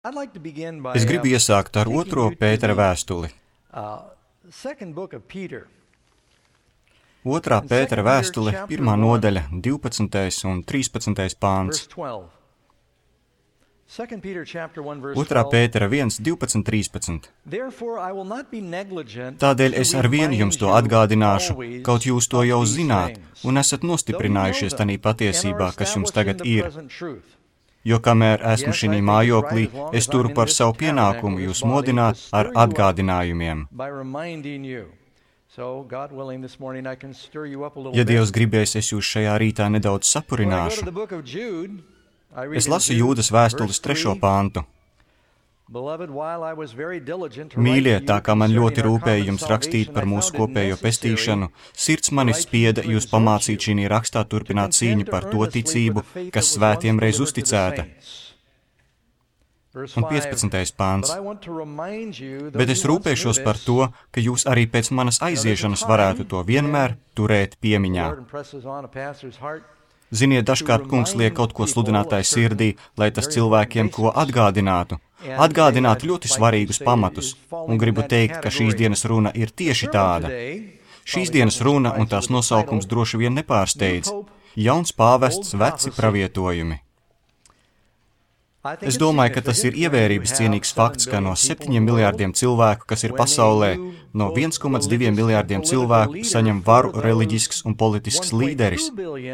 Es gribu iesākt ar 2. Pētera vēstuli. 2. Pētera vēstule, 1. nodaļa, 12. un 13. pāns. 2. Pētera 1, 12, 13. Tādēļ es ar vienu jums to atgādināšu, kaut jūs to jau zināt, un esat nostiprinājušies tanī patiesībā, kas jums tagad ir. Jo kamēr esmu šinī mājoklī, es turu par savu pienākumu jūs modināt ar atgādinājumiem. Ja Dievs gribēs, es jūs šajā rītā nedaudz sapurināšu. Es lasu Jūdas vēstules 3. pāntu. Mīļie, tā kā man ļoti rūpēja jums rakstīt par mūsu kopējo pestīšanu, sirds mani spieda jūs pamācīt šī rakstā turpināt cīņu par to ticību, kas svētiem reiz uzticēta. Un 15. pāns. Bet es rūpēšos par to, ka jūs arī pēc manas aiziešanas varētu to vienmēr turēt piemiņā. Ziniet, dažkārt kungs liek kaut ko sludinātāju sirdī, lai tas cilvēkiem ko atgādinātu. Atgādināt ļoti svarīgus pamatus, un gribu teikt, ka šīs dienas runa ir tieši tāda. Šīs dienas runa un tās nosaukums droši vien nepārsteidz. Jauns pāvests, veci pravietojumi. Es domāju, ka tas ir ievērības cienīgs fakts, ka no 7 miljārdiem cilvēku, kas ir pasaulē, no 1,2 miljārdiem cilvēku saņem varu reliģisks un politisks līderis.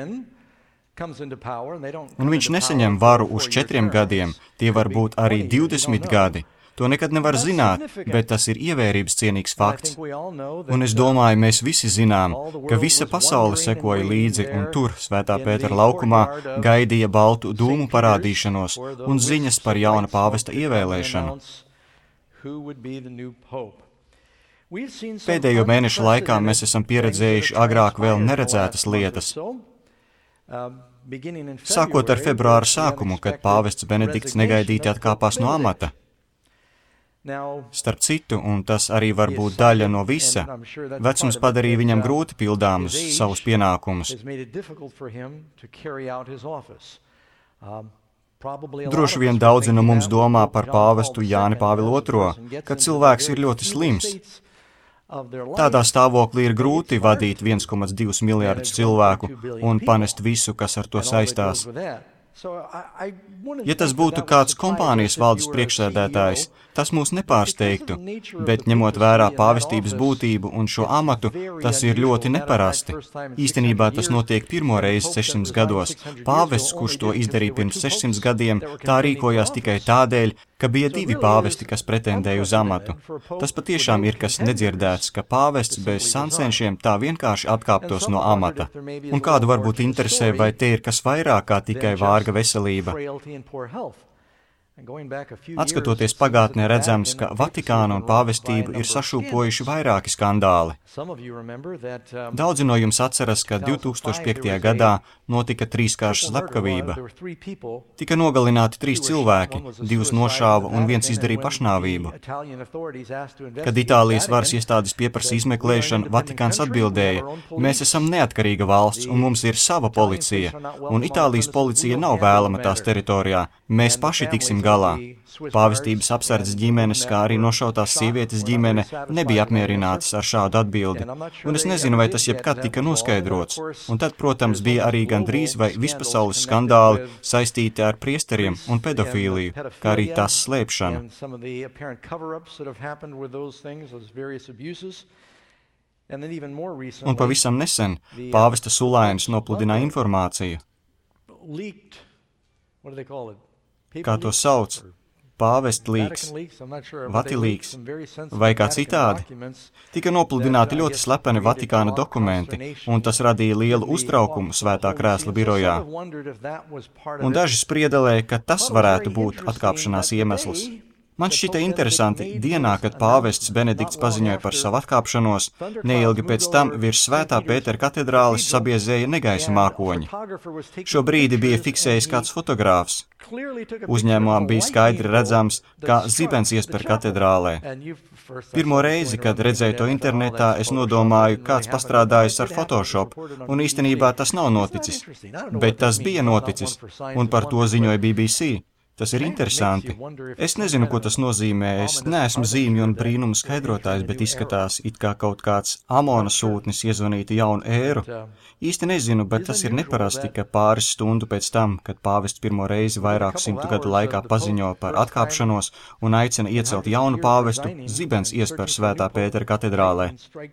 Un viņš nesaņem varu uz 4 gadiem, tie var būt arī 20 gadi. To nekad nevar zināt, bet tas ir ievērības cienīgs fakts. Un es domāju, mēs visi zinām, ka visa pasaule sekoja līdzi un tur, Svētā Pētera laukumā, gaidīja baltu dūmu parādīšanos un ziņas par jauna pāvesta ievēlēšanu. Pēdējo mēnešu laikā mēs esam pieredzējuši agrāk vēl neredzētas lietas. Sākot ar februāra sākumu, kad pāvests Benedikts negaidīti atkāpās no amata. Starp citu, un tas arī var būt daļa no visa, vecums padarīja viņam grūti pildāmus savus pienākumus. Droši vien daudzi no mums domā par pāvestu Jāni Pāvilu II, ka cilvēks ir ļoti slims. Tādā stāvoklī ir grūti vadīt 1,2 miljārdus cilvēku un panest visu, kas ar to saistās. Ja tas būtu kāds kompānijas valdes priekšsēdētājs, tas mūs nepārsteigtu, bet ņemot vērā pāvestības būtību un šo amatu, tas ir ļoti neparasti. Īstenībā tas notiek pirmo reizi 600 gados. Pāvests, kurš to izdarīja pirms 600 gadiem, tā rīkojās tikai tādēļ, ka bija 2 pāvesti, kas pretendēja uz amatu. Tas patiešām ir kas nedzirdēts, ka pāvests bez sancenšiem tā vienkārši atkāptos no amata. Un kādu varbūt interesē, vai te ir kas vairāk kā tikai vārga veselība? Atskatoties pagātnē, redzams, ka Vatikāna un pāvestība ir sašūpojuši vairāki skandāli. Daudzi no jums atceras, ka 2005. gadā notika 3-kārša slepkavība. Tika nogalināti 3 cilvēki, 2 nošāva un 1 izdarīja pašnāvību. Kad Itālijas varas iestādes pieprasa izmeklēšanu, Vatikāns atbildēja: mēs esam neatkarīga valsts un mums ir sava policija, un Itālijas policija nav vēlama tās teritorijā. Mēs paši tiksim galā. Pāvestības apsardzes ģimenes, kā arī nošautās sievietes ģimene, nebija apmierinātas ar šādu atbildi, un es nezinu, vai tas jebkad tika noskaidrots. Un tad, protams, bija arī gandrīz vai vispasaules skandāli saistīti ar priesteriem un pedofīliju, kā arī tās slēpšanu. Un pavisam nesen pāvesta Sulainis nopludināja informāciju. Kā to sauc? Pāvestlīgs, Vatilīgs vai kā citādi. Tika nopludināti ļoti slepeni Vatikāna dokumenti, un tas radīja lielu uztraukumu Svētā krēsla birojā. Un daži spriedelēja, ka tas varētu būt atkāpšanās iemesls. Man šķita interesanti, dienā, kad pāvests Benedikts paziņoja par savu atkāpšanos, neilgi pēc tam virs Svētā Pētera katedrāles sabiezēja negaisa mākoņi. Šo brīdi bija fiksējis kāds fotogrāfs. Uzņēmumā bija skaidri redzams, kā zibens iesper katedrālē. Pirmo reizi, kad redzēju to internetā, es nodomāju, kāds pastrādājis ar Photoshop, un īstenībā tas nav noticis. Bet tas bija noticis, un par to ziņoja BBC. Tas ir interesanti. Es nezinu, ko tas nozīmē. Es neesmu zīmju un brīnumu skaidrotājs, bet izskatās, it kā kaut kāds Amona sūtnis iezvanītu jaunu ēru. Īsti nezinu, bet tas ir neparasti, ka pāris stundu pēc tam, kad pāvests pirmo reizi vairāku 100 gadu laikā paziņo par atkāpšanos un aicina iecelt jaunu pāvestu, zibens iesper Svētā Pētera katedrālē.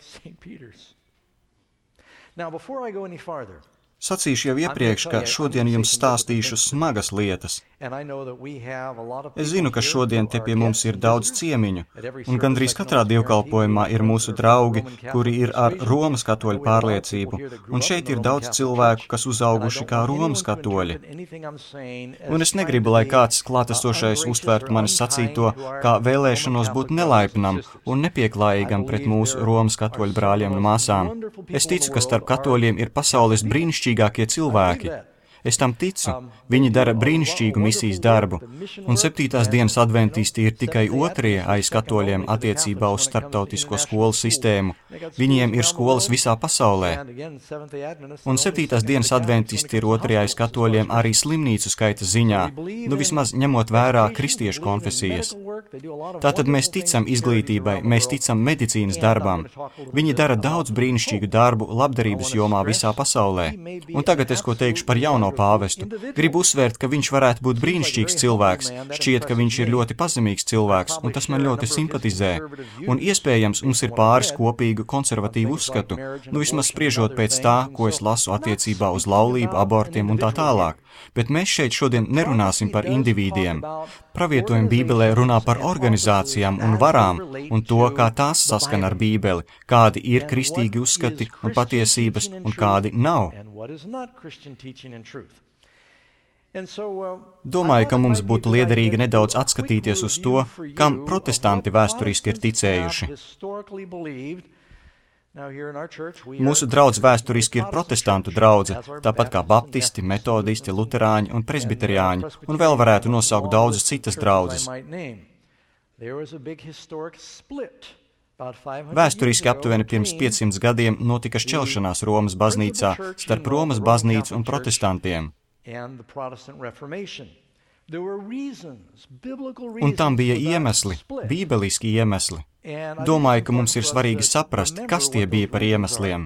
Sacīšu jau iepriekš, ka šodien jums stāstīšu smagas lietas. Es zinu, ka šodien te pie mums ir daudz ciemiņu, un gandrīz katrā dievkalpojumā ir mūsu draugi, kuri ir ar Romas katoļu pārliecību, un šeit ir daudz cilvēku, kas uzauguši kā Romas katoļi. Un es negribu, lai kāds klātesošais uztvērtu mani sacīto, kā vēlēšanos būt nelaipnam un nepieklājīgam pret mūsu Romas katoļu brāļiem un māsām. Es ticu, ka starp katoļiem ir pasaules brīnišķīgākie cilvēki. Es tam ticu, viņi dara brīnišķīgu misijas darbu, un 7. dienas adventisti ir tikai otrie aiz katoļiem attiecībā uz starptautisko skolu sistēmu. Viņiem ir skolas visā pasaulē. Un 7. dienas adventisti ir otrie aiz katoļiem arī slimnīcu skaita ziņā, nu vismaz ņemot vērā kristiešu konfesijas. Tātad mēs ticam izglītībai, mēs ticam medicīnas darbam. Viņi dara daudz brīnišķīgu darbu labdarības jomā visā pasaulē. Un tagad es ko teikšu par jauno pāvestu. Gribu uzsvērt, ka viņš varētu būt brīnišķīgs cilvēks, šķiet, ka viņš ir ļoti pazemīgs cilvēks, un tas man ļoti simpatizē. Un iespējams, mums ir pāris kopīgu konservatīvu uzskatu, nu vismaz spriežot pēc tā, ko es lasu attiecībā uz laulību, abortiem un tā tālāk. Bet mēs šeit šodien nerunāsim par individiem. Pravietojumi Bībelē runā par organizācijām un varām, un to, kā tās saskan ar Bībeli, kādi ir kristīgi uzskati un patiesības, un kādi nav. Domāju, ka mums būtu liederīgi nedaudz atskatīties uz to, kam protestanti vēsturiski ir ticējuši. Mūsu draudz vēsturiski ir protestantu draudze, tāpat kā baptisti, metodisti, luterāņi un presbiteriāņi, un vēl varētu nosaukt daudzas citas draudzes. Vēsturiski aptuveni pirms 500 gadiem notika šķelšanās Romas baznīcā starp Romas baznīcu un protestantiem. Un tam bija iemesli, bībeliski iemesli. Domāju, ka mums ir svarīgi saprast, kas tie bija par iemesliem.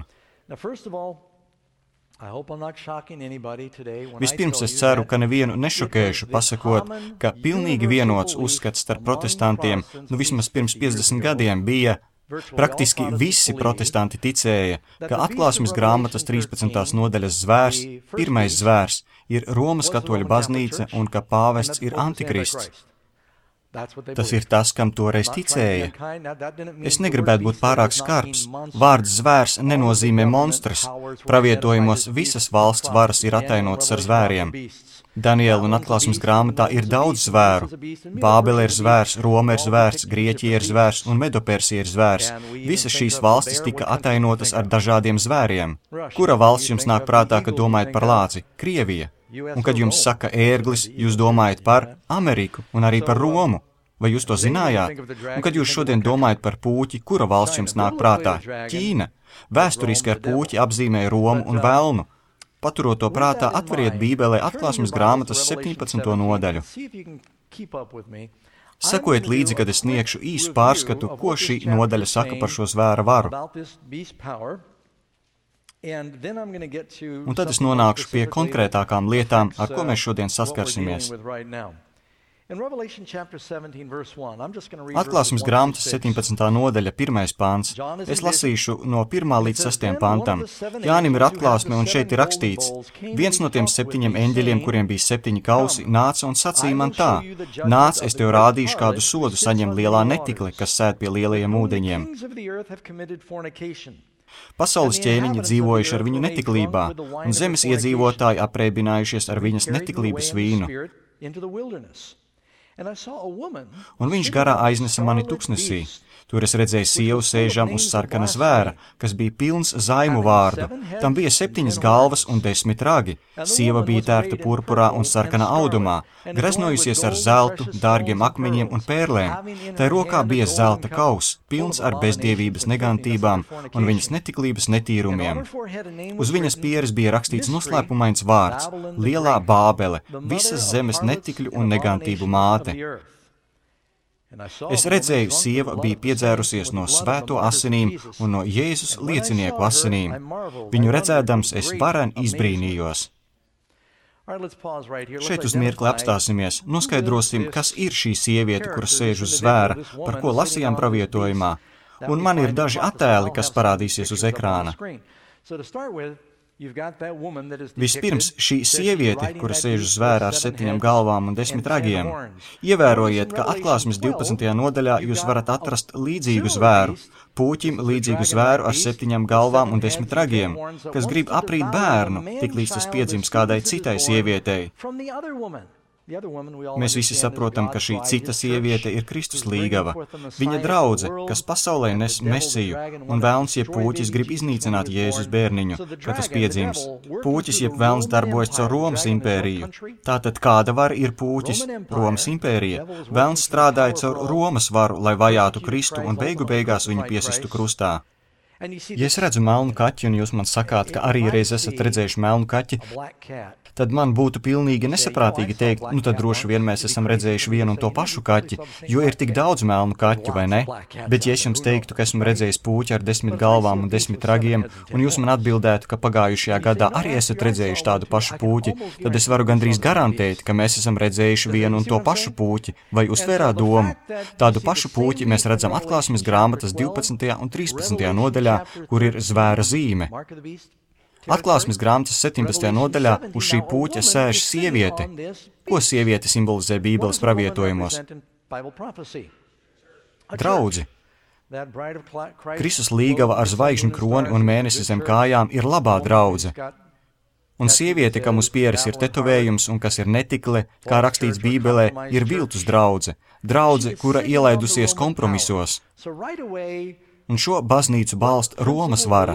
Vispirms es ceru, ka nevienu nešokēšu, pasakot, ka pilnīgi vienots uzskats starp protestantiem, nu vismaz pirms 50 gadiem bija, praktiski visi protestanti ticēja, ka Atklāsmes grāmatas 13. nodaļas zvērs, pirmais zvērs, ir Romas katoļu baznīca un ka pāvests ir antikrists. Tas ir tas, kam toreiz ticēja. Es negribētu būt pārāk skarbs. Vārds zvērs nenozīmē monstrs. Pravietojumos visas valsts varas ir atainotas ar zvēriem. Daniela un Atklāsmes grāmatā ir daudz zvēru. Bābele ir zvērs, Roma ir zvērs, Grieķija ir zvērs un Medopersija ir zvērs. Visas šīs valstis tika atainotas ar dažādiem zvēriem. Kura valsts jums nāk prātā, kad domājat par lāci? Krievija. Un kad jums saka ērglis, jūs domājat par Ameriku un arī par Romu. Vai jūs to zinājāt? Un kad jūs šodien domājat par pūķi, kura valsts jums nāk prātā? Ķīna. Vēsturiski ar pūķi apzīmēja Romu un velnu. Paturot to prātā, atveriet Bībelē Atklāsmes grāmatas 17. nodaļu. Sekojiet līdzi, kad es sniegšu īsu pārskatu, ko šī nodaļa saka par šo zvēra varu. Un tad es nonākšu pie konkrētākām lietām, ar ko mēs šodien saskarsimies. Atklāsmes grāmatas 17. nodaļa, 1. pants. Es lasīšu no 1. līdz 6. pantam. Jānim ir atklāsme, un šeit ir rakstīts: viens no tiem 7 eņģeļiem, kuriem bija 7 kausi, nāca un sacīja man tā: nāc, es tev rādīšu, kādu sodu saņem lielā netikle, kas sēd pie lielajiem ūdeņiem. Pasaules ķēniņi dzīvojuši ar viņu netiklībā, un zemes iedzīvotāji apreibinājušies ar viņas netiklības vīnu. Un viņš garā aiznesa mani tuksnesī. Tur es redzēju sievu sēžam uz sarkana zvēra, kas bija pilns zaimu vārdu. Tam bija 7 galvas un 10 ragi. Sieva bija tērta purpurā un sarkanā audumā, greznojusies ar zeltu, dārgiem akmeņiem un pērlēm. Tai rokā bija zelta kauss, pilns ar bezdievības negantībām un viņas netiklības netīrumiem. Uz viņas pieres bija rakstīts noslēpumains vārds - Lielā Bābele, visas zemes netikļu un negantību māte. Es redzēju, sieva bija piedzērusies no svēto asinīm un no Jēzus liecinieku asinīm. Viņu redzēdams, es varen izbrīnījos. Šeit uz mirkli apstāsimies, noskaidrosim, kas ir šī sieviete, kura sēž uz zvēra, par ko lasījām pravietojumā. Un man ir daži attēli, kas parādīsies uz ekrāna. Vispirms šī sieviete, kura sēž uz zvēra ar 7 galvām un 10 ragiem. Ievērojiet, ka Atklāsmes 12. nodaļā jūs varat atrast līdzīgu zvēru, pūķim līdzīgu zvēru ar 7 galvām un 10 ragiem, kas grib aprīt bērnu, tiklīdz tas piedzims kādai citai sievietei. Mēs visi saprotam, ka šī cita sieviete ir Kristus līgava, viņa draudze, kas pasaulē nes Mesiju, un velns jeb pūķis grib iznīcināt Jēzus bērniņu, kad tas piedzims. Pūķis jeb velns darbojas caur Romas impēriju. Tātad kāda vara ir pūķis? Romas impērija. Velns strādāja caur Romas varu, lai vajātu Kristu un beigās viņu piesistu krustā. Ja es redzu melnu kaķi, un jūs man sakāt, ka arī reiz esat redzējuši melnu kaķi, tad man būtu pilnīgi nesaprātīgi teikt, nu tad droši vien mēs esam redzējuši vienu un to pašu kaķi, jo ir tik daudz melnu kaķu, vai ne? Bet ja es jums teiktu, ka esmu redzējis pūķi ar 10 galvām un 10 ragiem, un jūs man atbildētu, ka pagājušajā gadā arī esat redzējuši tādu pašu pūķi, tad es varu gandrīz garantēt, ka mēs esam redzējuši vienu un to pašu pūķi, vai uztvērāt domu. Tādu pašu pūķi mēs redzam Atklāsmes grāmatas 12. un 13. nodaļā, kur ir zvēra zīme. Atklāsmes grāmatas 17. nodaļā uz šī pūķa sēž sieviete. Ko sieviete simbolizē Bībeles pravietojumos? Draudzi. Kristus līgava ar zvaigžņu kroni un mēnesi zem kājām ir labā draudze. Un sieviete, kam uz pieres ir tetovējums un kas ir netikle, kā rakstīts Bībelē, ir viltus draudze. Draudze, kura ielaidusies kompromisos. Un šo baznīcu balsta Romas vara.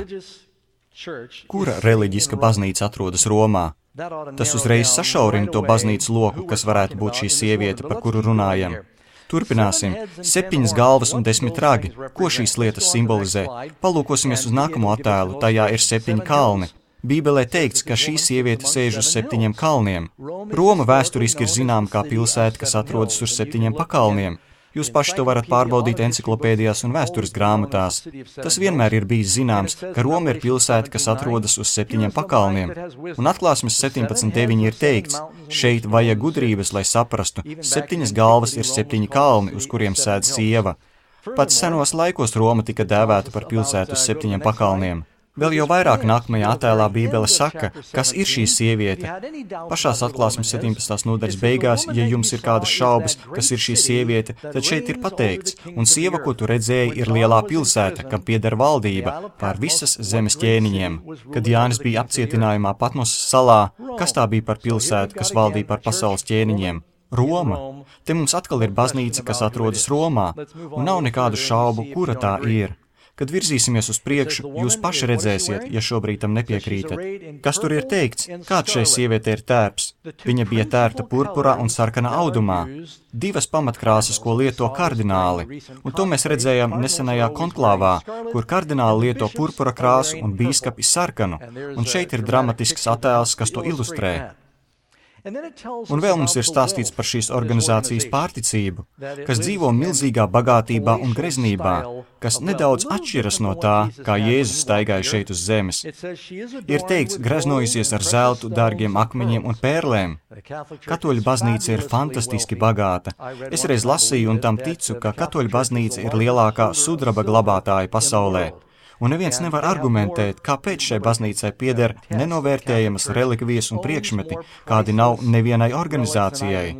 Kura reliģiska baznīca atrodas Romā? Tas uzreiz sašaurina to baznīcas loku, kas varētu būt šī sieviete, par kuru runājam. Turpināsim. 7 galvas un 10 ragi. Ko šīs lietas simbolizē? Palūkosimies uz nākamo attēlu. Tajā ir 7 kalni. Bībelē teikts, ka šī sieviete sēž uz 7 kalniem. Roma vēsturiski ir zināma kā pilsēta, kas atrodas uz 7 pakalniem. Jūs paši to varat pārbaudīt enciklopēdijās un vēstures grāmatās. Tas vienmēr ir bijis zināms, ka Roma ir pilsēta, kas atrodas uz 7 pakalniem. Un Atklāsmes 17.9 ir teikts, šeit vajag gudrības, lai saprastu, 7 galvas ir 7 kalni, uz kuriem sēd sieva. Pats senos laikos Roma tika dēvēta par pilsētu uz 7 pakalniem. Vēl jau vairāk nākamajā attēlā Bībele saka, kas ir šī sieviete. Pašās Atklāsmes 17. nodaļas beigās, ja jums ir kādas šaubas, kas ir šī sieviete, tad šeit ir pateikts, un sieva, ko tu redzēji, ir lielā pilsēta, kam pieder valdība pār visas zemes ķēniņiem. Kad Jānis bija apcietinājumā Patmosas salā, kas tā bija par pilsētu, kas valdīja par pasaules ķēniņiem? Roma. Te mums atkal ir baznīca, kas atrodas Romā, un nav nekādu šaubu, kura tā ir. Kad virzīsimies uz priekšu, jūs paši redzēsiet, ja šobrīd tam nepiekrītat. Kas tur ir teikts? Kāds šai sievietei ir tērps? Viņa bija tērta purpurā un sarkanā audumā. 2 pamatkrāsas, ko lieto kardināli. Un to mēs redzējām nesenajā konklāvā, kur kardināli lieto purpura krāsu un bīskapi sarkanu. Un šeit ir dramatisks attēls, kas to ilustrē. Un vēl mums ir stāstīts par šīs organizācijas pārticību, kas dzīvo milzīgā bagātībā un greznībā, kas nedaudz atšķiras no tā, kā Jēzus staigāja šeit uz zemes. Ir teikts, greznojusies ar zeltu, dārgiem akmeņiem un pērlēm. Katoļu baznīca ir fantastiski bagāta. Es reiz lasīju un tam ticu, ka katoļu baznīca ir lielākā sudraba glabātāja pasaulē. Un neviens nevar argumentēt, kāpēc šai baznīcai pieder nenovērtējamas relikvijas un priekšmeti, kādi nav nevienai organizācijai.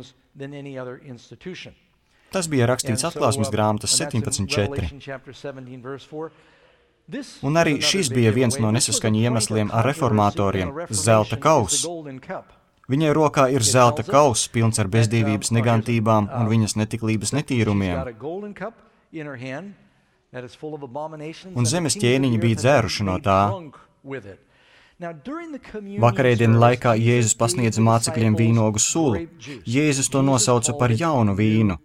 Tas bija rakstīts Atklāsmes grāmatas 17.4. Un arī šis bija viens no nesaskaņu iemesliem ar reformatoriem – zelta kauss. Viņai rokā ir zelta kauss, pilns ar bezdievības negantībām un viņas netiklības netīrumiem. Un zemes ķēniņi bija dzēruši no tā. Vakarēdienu laikā Jēzus pasniedza mācekļiem vīnogu sulu. Jēzus to nosauca par jaunu vīnu.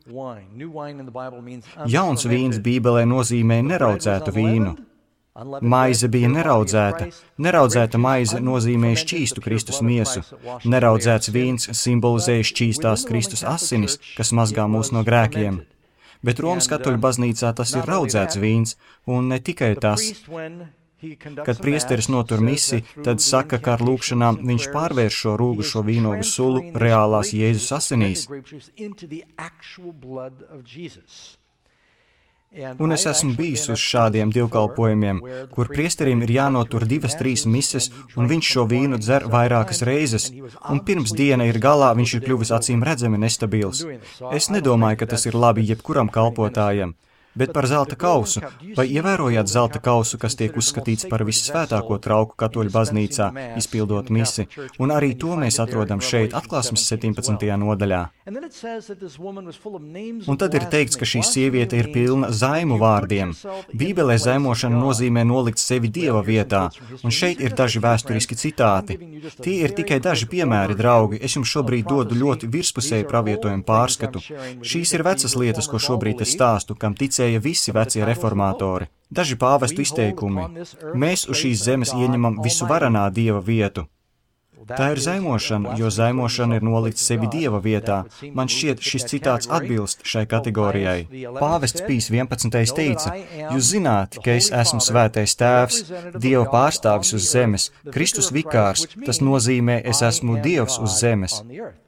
Jauns vīns Bībelē nozīmē neraudzētu vīnu. Maize bija neraudzēta. Neraudzēta maize nozīmēja šķīstu Kristus miesu. Neraudzēts vīns simbolizēja šķīstās Kristus asinis, kas mazgā mūs no grēkiem. Bet Romas katoļu baznīcā tas ir raudzēts vīns, un ne tikai tas. Kad priesteris notur misi, tad saka, ka ar lūkšanām viņš pārvērš šo rūgušo vīnogu sulu reālās Jēzus asinīs. Un es esmu bijis uz šādiem dievkalpojumiem, kur priesterim ir jānotur 2-3 mises, un viņš šo vīnu dzer vairākas reizes, un pirms diena ir galā viņš ir kļuvis acīm redzami nestabils. Es nedomāju, ka tas ir labi jebkuram kalpotājam. Bet par zelta kausu. Vai ievērojāt zelta kausu, kas tiek uzskatīts par vissvētāko trauku katoļu baznīcā, izpildot misi? Un arī to mēs atrodam šeit, atklāsmes 17. nodaļā. Un tad ir teikts, ka šī sieviete ir pilna zaimu vārdiem. Bībelē zaimošana nozīmē nolikt sevi Dieva vietā, un šeit ir daži vēsturiski citāti. Tie ir tikai daži piemēri, draugi. Es jums šobrīd dodu ļoti virspusēju pravietojumu pārskatu. Šīs ir vecas lietas, ko šobrīd es stāstu, kam ticēja visi vecie reformātori. Daži pāvestu izteikumi. Mēs uz šīs zemes ieņemam visuvarenā Dieva vietu. Tā ir zaimošana, jo zaimošana ir nolikt sevi Dieva vietā. Man šķiet, šis citāts atbilst šai kategorijai. Pāvests Pijs 11. teica, jūs zināt, ka es esmu svētais tēvs, Dieva pārstāvis uz zemes, Kristus vikārs, tas nozīmē, es esmu Dievs uz zemes.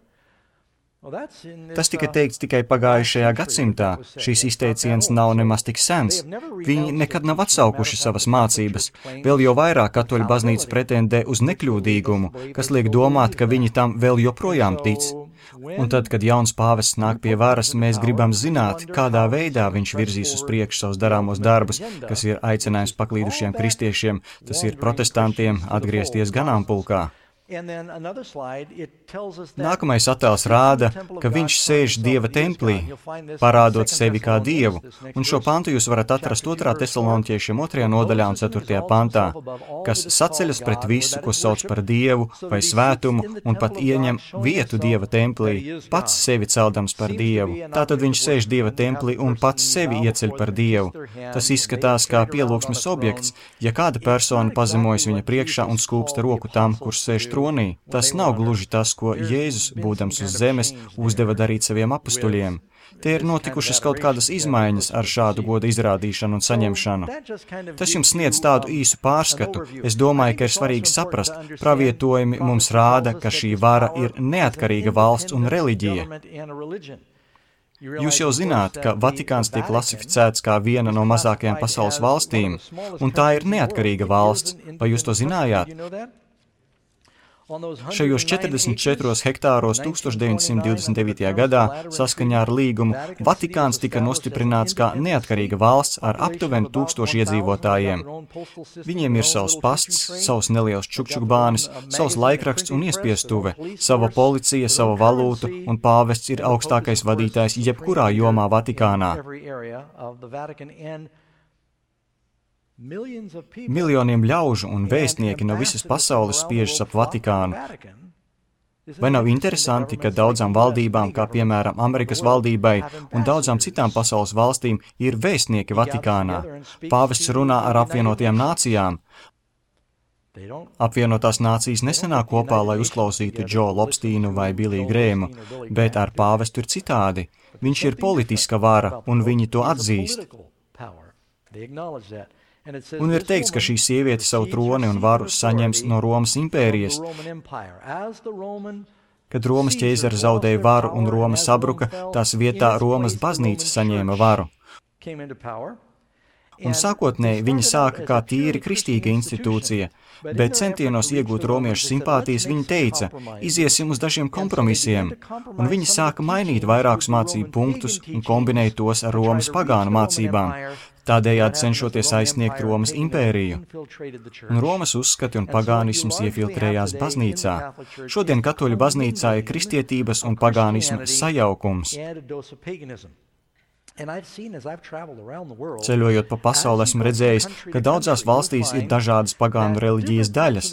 Tas tika teikts tikai pagājušajā gadsimtā. Šīs izteiciens nav nemaz tik sens. Viņi nekad nav atsaukuši savas mācības. Vēl jo vairāk katoļu baznīca pretendē uz nekļūdīgumu, kas liek domāt, ka viņi tam vēl joprojām tic. Un tad, kad jauns pāvests nāk pie varas, mēs gribam zināt, kādā veidā viņš virzīs uz priekšu savus darāmos darbus, kas ir aicinājums paklīdušiem kristiešiem, tas ir protestantiem atgriezties ganāmpulkā. Nākamais attēls rāda, ka viņš sēž Dieva templī, parādot sevi kā Dievu, un šo pantu jūs varat atrast 2. Tesaloniķiešiem 2. nodaļā un 4. pantā, kas saceļas pret visu, ko sauc par Dievu vai svētumu, un pat ieņem vietu Dieva templī, pats sevi celdams par Dievu. Tātad viņš sēž Dieva templī un pats sevi ieceļ par Dievu. Tas izskatās kā pielūgsmes objekts, ja kāda persona pazemojas viņa priekšā un skūpsta roku tam, kurš sēž tronī. Tas nav gluži tas, ko Jēzus, būdams uz zemes, uzdeva darīt saviem apustuļiem. Te ir notikušas kaut kādas izmaiņas ar šādu goda izrādīšanu un saņemšanu. Tas jums sniedz tādu īsu pārskatu. Es domāju, ka ir svarīgi saprast, pravietojumi mums rāda, ka šī vara ir neatkarīga valsts un reliģija. Jūs jau zināt, ka Vatikāns tiek klasificēts kā viena no mazākajām pasaules valstīm, un tā ir neatkarīga valsts. Vai jūs to zinājāt? Šajos 44 hektāros 1929. gadā, saskaņā ar līgumu, Vatikāns tika nostiprināts kā neatkarīga valsts ar aptuveni 1000 iedzīvotājiem. Viņiem ir savs pasts, savs neliels čukčukbānis, savs laikraksts un iespiestuve, sava policija, sava valūta, un pāvests ir augstākais vadītājs jebkurā jomā Vatikānā. Miljoniem ļaužu un vēstnieki no visas pasaules spiežas ap Vatikānu. Vai nav interesanti, ka daudzām valdībām, kā piemēram Amerikas valdībai un daudzām citām pasaules valstīm, ir vēstnieki Vatikānā? Pāvests runā ar apvienotajām nācijām. Apvienotās nācijas nesanāk kopā, lai uzklausītu Džo Lobstīnu vai Biliju Grēmu, bet ar pāvestu ir citādi. Viņš ir politiska vara, un viņi to atzīst. Un ir teikts, ka šī sieviete savu troni un varu saņems no Romas impērijas. Kad Romas ķēzara zaudēja varu un Roma sabruka, tās vietā Romas baznīca saņēma varu. Un sākotnēji viņa sāka kā tīri kristīga institūcija, bet centienos iegūt romiešu simpātijas viņa teica, iziesim uz dažiem kompromisiem, un viņi sāka mainīt vairākus mācību punktus un kombinēja tos ar Romas pagānu mācībām. tādējādi cenšoties aizsniegt Romas impēriju. Un Romas uzskati un pagānisms iefiltrējās baznīcā. Šodien katoļu baznīcā ir kristietības un pagānisma sajaukums. Ceļojot pa pasauli, esmu redzējis, ka daudzās valstīs ir dažādas pagānu reliģijas daļas.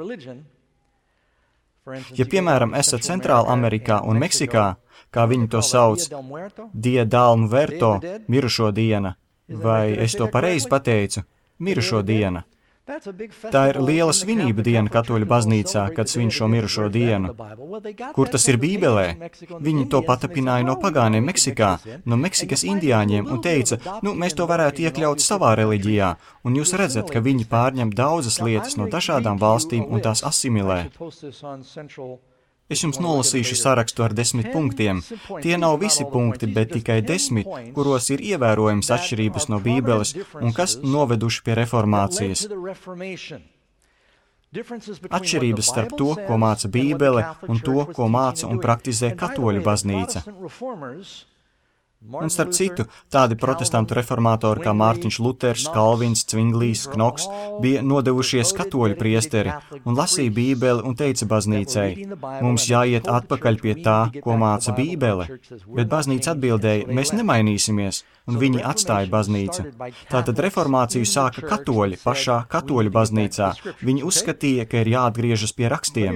Ja, piemēram, esat Centrāla Amerikā un Meksikā, kā viņi to sauc, Dia del Muerto, mirušo diena, vai es to pareizi pateicu, mirušo diena. Tā ir liela svinība diena katoļu baznīcā, kad svin šo mirušo dienu. Kur tas ir Bībelē? Viņi to patapināja no pagāniem Meksikā, no Meksikas indiāņiem un teica, mēs to varētu iekļaut savā reliģijā, un jūs redzat, ka viņi pārņem daudzas lietas no dažādām valstīm un tās asimilē. Es jums nolasīšu sarakstu ar 10 punktiem. Tie nav visi punkti, bet tikai 10, kuros ir ievērojams atšķirības no Bībeles un kas noveduši pie reformācijas. Atšķirības starp to, ko māca Bībele, un to, ko māca un praktizē katoļu baznīca. Un starp citu, tādi protestantu reformātori kā Mārtiņš Luters, Kalvins, Cvinglijs, Knoks bija nodevušies katoļu priesteri un lasīja Bībeli un teica baznīcai, mums jāiet atpakaļ pie tā, ko māca Bībele. Bet baznīca atbildēja, mēs nemainīsimies, un viņi atstāja baznīcu. Tātad reformāciju sāka katoļi pašā katoļu baznīcā. Viņi uzskatīja, ka ir jāatgriežas pie rakstiem.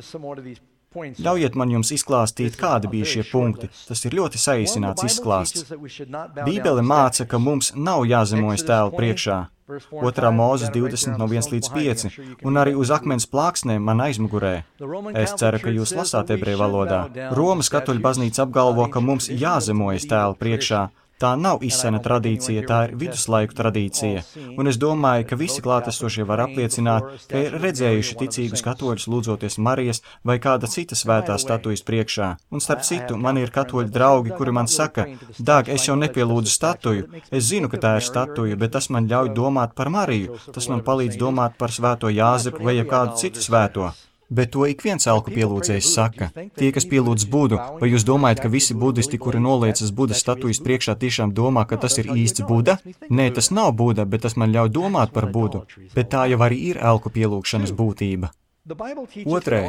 Ļaujiet man jums izklāstīt, kādi bija šie punkti. Tas ir ļoti saīsināts izklāsts. Bībele māca, ka mums nav jāzemojas tēlu priekšā. 2. Mūzes 20 no 1 līdz 5, un arī uz akmens plāksnēm man aizmugurē. Es ceru, ka jūs lasāt ebreju valodā. Romas katoļu baznīca apgalvo, ka mums jāzemojas tēlu priekšā. Tā nav izsena tradīcija, tā ir viduslaiku tradīcija, un es domāju, ka visi klātesošie var apliecināt, ka ir redzējuši ticīgus katoļus lūdzoties Marijas vai kāda cita svētā statujas priekšā. Un starp citu, man ir katoļu draugi, kuri man saka, Dāg, es jau nepielūdzu statuju, es zinu, ka tā ir statuja, bet tas man ļauj domāt par Mariju, tas man palīdz domāt par svēto Jāzepu vai kādu citu svēto. Bet to ik viens elku pielūdzējs saka. Tie, kas pielūdz Budu, vai jūs domājat, ka visi budisti, kuri noliecas Budas statujas priekšā, tiešām domā, ka tas ir īsts Buda? Nē, tas nav Buda, bet tas man ļauj domāt par Budu. Bet tā jau arī ir elku pielūgšanas būtība. 2.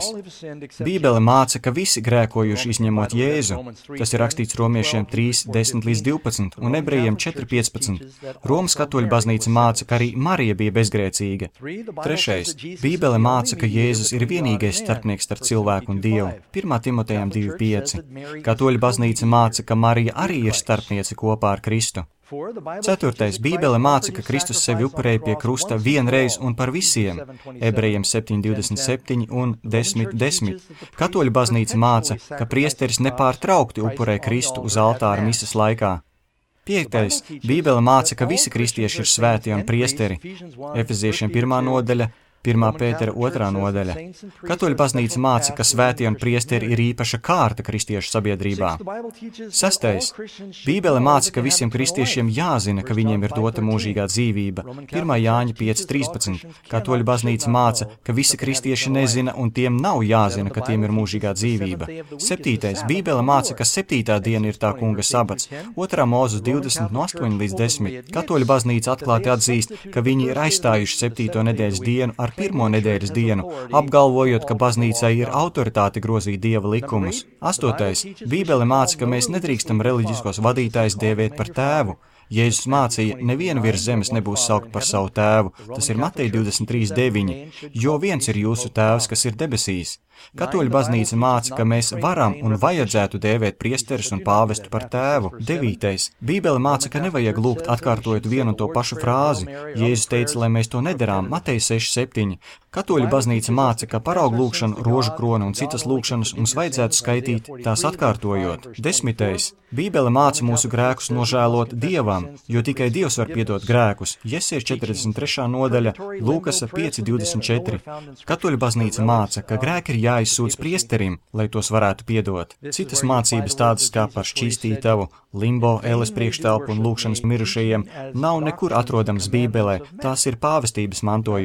Bībele māca, ka visi grēkojuši izņemot Jēzu. Tas ir rakstīts Romiešiem 3, 10 līdz 12 un Ebrejiem 4, 15. Romas katoļu baznīca māca, ka arī Marija bija bezgrēcīga. 3. Bībele māca, ka Jēzus ir vienīgais starpnieks starp cilvēku un Dievu. 1. Timotejam 2, 5. Katoļu baznīca māca, ka Marija arī ir starpniece kopā ar Kristu. 4. Bībele māca, ka Kristus sevi upurēja pie krusta vienreiz un par visiem. Ebrejiem 7:27 un 10:10. Katoļu baznīca māca, ka priesteris nepārtraukti upurē Kristu uz altāra misas laikā. 5. Bībele māca, ka visi kristieši ir svēti un priesteri. Efeziešiem 1. nodaļa, 1. Pētera 2. nodaļa. Katoļu baznīca māca, ka svētie un priesteri ir īpaša kārta kristiešu sabiedrībā. 6. Bībele māca, ka visiem kristiešiem jāzina, ka viņiem ir dota mūžīgā dzīvība. 1. Jāņa 5:13. Katoļu baznīca māca, ka visi kristieši nezina un tiem nav jāzina, ka tiem ir mūžīgā dzīvība. 7. Bībele māca, ka 7. diena ir tā kunga sabats. 2. Mūzes 20 no 8 līdz 10. Katoļu baznīca atklāti atzīst, ka viņi ir aizstājuši 7. nedēļas dienu ar 1. nedēļas dienu, apgalvojot, ka baznīcai ir autoritāte grozīt Dieva likumus. 8. Bībele māca, ka mēs nedrīkstam reliģiskos vadītājus dēvēt par tēvu. Jēzus mācīja, nevienu virs zemes nebūs saukt par savu tēvu, tas ir Mateja 23:9, jo viens ir jūsu tēvs, kas ir debesīs. Katoļu baznīca māca, ka mēs varam un vajadzētu dēvēt priesterus un pāvestu par tēvu. 9. Bībele māca, ka nevajag lūgt atkārtojot vienu un to pašu frāzi. Jēzus teica, lai mēs to nedarām, Mateja 6:7. Katoļu baznīca māca, ka paraugu lūgšanu, rožu kronu un citas lūgšanas mums vajadzētu skaitīt, tās atkārtojot. 10. Bībele māca mūsu grēkus nožēlot Dievam, jo tikai Dievs var piedot grēkus. Jesijas 43. nodaļa, Lūkasa 5:24. Katoļu baznīca māca, ka grēki ir jāizsūdz priesterim, lai tos varētu piedot. Citas mācības tādas kā par šķīstītavu, limbo, ēles priekštelpu un lūgšanas mirušajiem nav nekur atrodams Bībelē, tās ir pāvestības mantojums.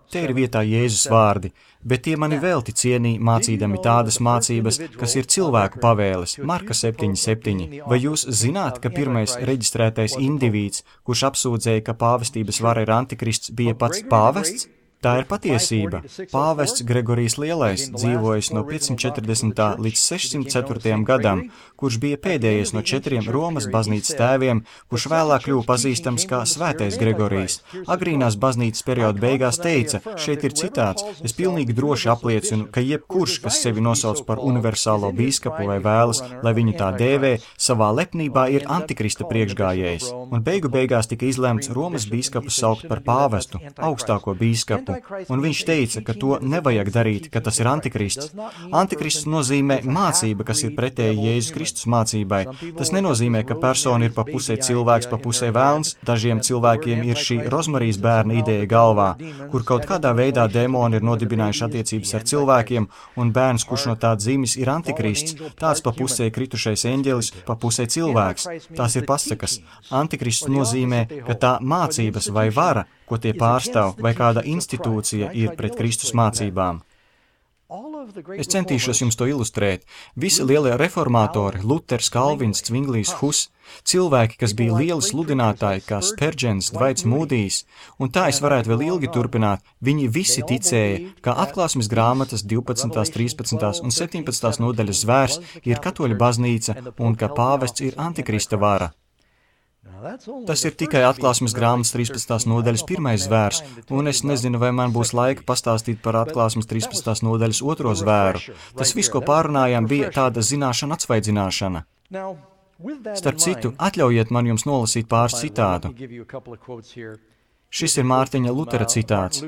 Te ir vietā Jēzus vārdi, bet tie mani velti cienī, mācīdami tādas mācības, kas ir cilvēku pavēles. Marka 7:7. Vai jūs zināt, ka pirmais reģistrētais indivīds, kurš apsūdzēja, ka pāvestības vara ir antikrists, bija pats pāvests? Tā ir patiesība. Pāvests Gregorijs Lielais dzīvojis no 540. līdz 604. gadam, kurš bija pēdējais no 4 Romas baznīcas tēviem, kurš vēlāk kļuva pazīstams kā Svētais Gregorijs. Agrīnās baznīcas perioda beigās teica, šeit ir citāts, es pilnīgi droši apliecinu, ka jebkurš, kas sevi nosauc par universālo bīskapu vai vēlas, lai viņu tā dēvē, savā lepnībā ir antikrista priekšgājējs. Un beigās tika izlemts Romas bīskapu saukt par pāvestu, augstāko bīskapu. Un viņš teica, ka to nevajag darīt, ka tas ir antikrists. Antikrists nozīmē mācība, kas ir pretēji Jēzus Kristus mācībai. Tas nenozīmē, ka persona ir pa pusē cilvēks, pa pusē vēlns. Dažiem cilvēkiem ir šī Rozmarijas bērna ideja galvā, kur kaut kādā veidā dēmoni ir nodibinājuši attiecības ar cilvēkiem, un bērns, kurš no tā dzimis, ir antikrists. Tāds pa pusē kritušais eņģelis, pa pusē cilvēks. Tās ir pasakas. Antikrists nozīmē, ka tā mācības vai vara, ko tie pārstāv, vai kāda institūcija ir pret Kristus mācībām. Es centīšos jums to ilustrēt. Visi lielie reformātori, Luters, Kalvins, Cvinglijs, Hus, cilvēki, kas bija lieli sludinātāji, kā Spurgeons, Dvaits Mūdijs, un tā es varētu vēl ilgi turpināt, viņi visi ticēja, ka Atklāsmes grāmatas 12., 13. un 17. nodaļas zvērs ir katoļu baznīca un ka pāvests ir antikrista vara. Tas ir tikai Atklāsmes grāmatas 13. nodaļas pirmais zvērs, un es nezinu, vai man būs laika pastāstīt par Atklāsmes 13. nodaļas otro zvēru. Tas viss, ko pārunājām, bija tāda zināšana atsvaidzināšana. Starp citu, atļaujiet man jums nolasīt pāris citātu. Šis ir Mārtiņa Lutera citāts.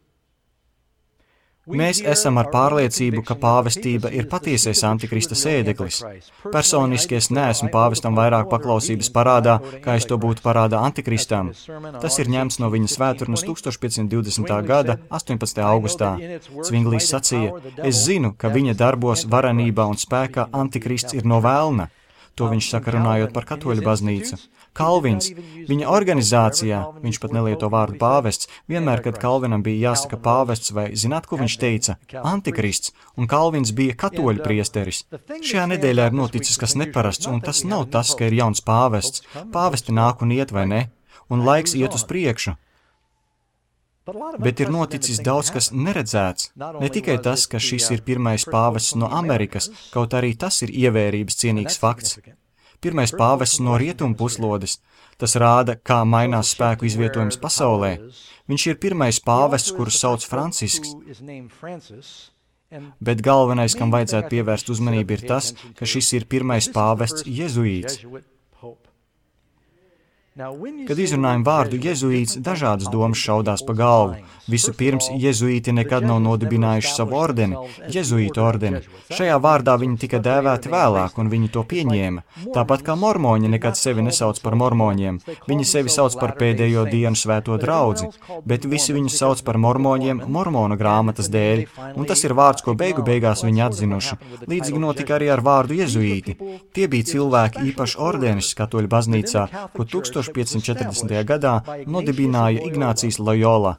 Mēs esam ar pārliecību, ka pāvestība ir patiesais antikrista sēdeklis. Personiski es neesmu pāvestam vairāk paklausības parādā, kā es to būtu parādā antikristam. Tas ir ņemts no viņa svētrunas 1520. gada 18. augustā. Cvinglijs sacīja, es zinu, ka viņa darbos, varenībā un spēkā antikrists ir no vēlna. To viņš saka runājot par katoļu baznīcu. Kalvins, viņa organizācijā, viņš pat nelieto vārdu pāvests, vienmēr, kad Kalvinam bija jāsaka pāvests vai, zināt, ko viņš teica? Antikrists, un Kalvins bija katoļu priesteris. Šajā nedēļā ir noticis kas neparasts, un tas nav tas, ka ir jauns pāvests. Pāvesti nāk un iet, vai ne? Un laiks iet uz priekšu. Bet ir noticis daudz kas neredzēts. Ne tikai tas, ka šis ir pirmais pāvests no Amerikas, kaut arī tas ir ievērības cienīgs fakts. Pirmais pāvests no rietumu puslodes. Tas rāda, kā mainās spēku izvietojums pasaulē. Viņš ir pirmais pāvests, kuru sauc Francisks. Bet galvenais, kam vajadzētu pievērst uzmanību, ir tas, ka šis ir pirmais pāvests jezuīts. Kad izrunājam vārdu jezuīts, dažādas domas šaudās pa galvu. Vispirms, jezuīti nekad nav nodibinājuši savu ordeni, jezuītu ordeni. Šajā vārdā viņi tika dēvēti vēlāk, un viņi to pieņēma. Tāpat kā mormoņi nekad sevi nesauc par mormoņiem. Viņi sevi sauc par pēdējo dienu svēto draudzi, bet visi viņus sauc par mormoņiem Mormona grāmatas dēļ, un tas ir vārds, ko beigās viņi atzinuši. Līdzīgi notika arī ar vārdu jezuīti. Tie bija cilvēki īpaši ordenis katoļu baznīcā, ko 1540. gadā nodibināja Ignācijs Lojola.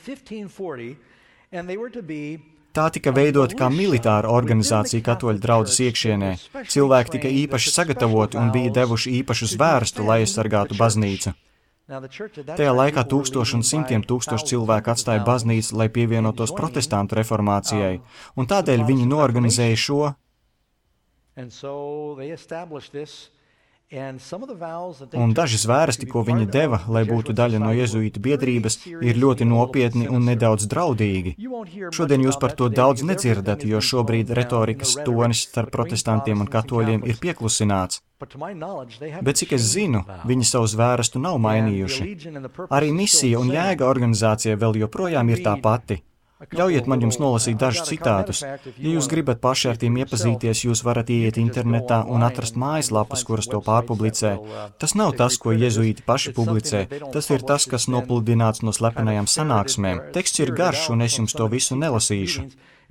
Tā tika veidota kā militāra organizācija katoļu draudzes iekšienē. Cilvēki tika īpaši sagatavoti un bija devuši īpašu zvērstu, lai aizsargātu baznīcu. Tajā laikā tūkstoši un simtiem tūkstoši cilvēku atstāja baznīcu, lai pievienotos protestantu reformācijai, un tādēļ viņi noorganizēja šo. Un daži zvērsti, ko viņi deva, lai būtu daļa no jezuītu biedrības, ir ļoti nopietni un nedaudz draudīgi. Šodien jūs par to daudz nedzirdat, jo šobrīd retorikas tonis starp protestantiem un katoļiem ir pieklusināts. Bet cik es zinu, viņi savu zvērstu nav mainījuši. Arī misija un jēga organizācija vēl joprojām ir tā pati. Ļaujiet man jums nolasīt dažus citātus. Ja jūs gribat paši ar tiem iepazīties, jūs varat ieiet internetā un atrast mājaslapas, kuras to pārpublicē. Tas nav tas, ko jezuīti paši publicē. Tas ir tas, kas nopludināts no slepenajām sanāksmēm. Teksts ir garš, un es jums to visu nelasīšu.